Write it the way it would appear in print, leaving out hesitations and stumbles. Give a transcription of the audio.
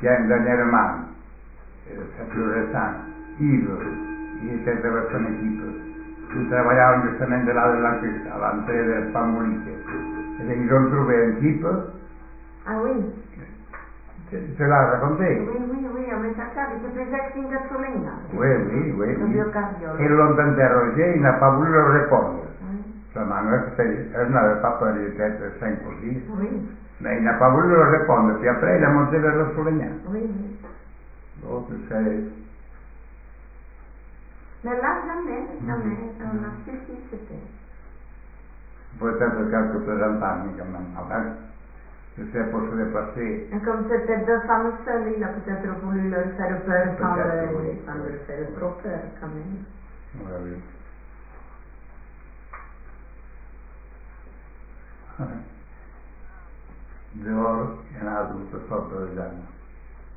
tiens une dernière main, c'est plus récent, Yves, il était de son équipe. Ils travaillaient justement de là de la cuisse, à l'entrée de Pamolique. Et ils ont trouvé un type. Ah oui. Tu l'as raconté? Oui, a messaggio che prese in gasolina. Oui. Ils l'ont interrogé, il n'a pas voulu leur répondre. La manuelle, elle n'avait pas peur, il était 5 ou 6. Oui. Mais il n'a pas voulu leur répondre, puis après il a monté vers l'orphelinat. Oui. Donc c'est... Mais là, jamais, on a su qui c'était. Peut-être quelques plaisanteries quand même. Enfin, je sais pour se déplacer. Et comme c'était deux femmes seules, il a peut-être voulu leur faire peur sans leur faire trop peur quand même. Oui. Dehors, il y en a d'autres sortes de gens.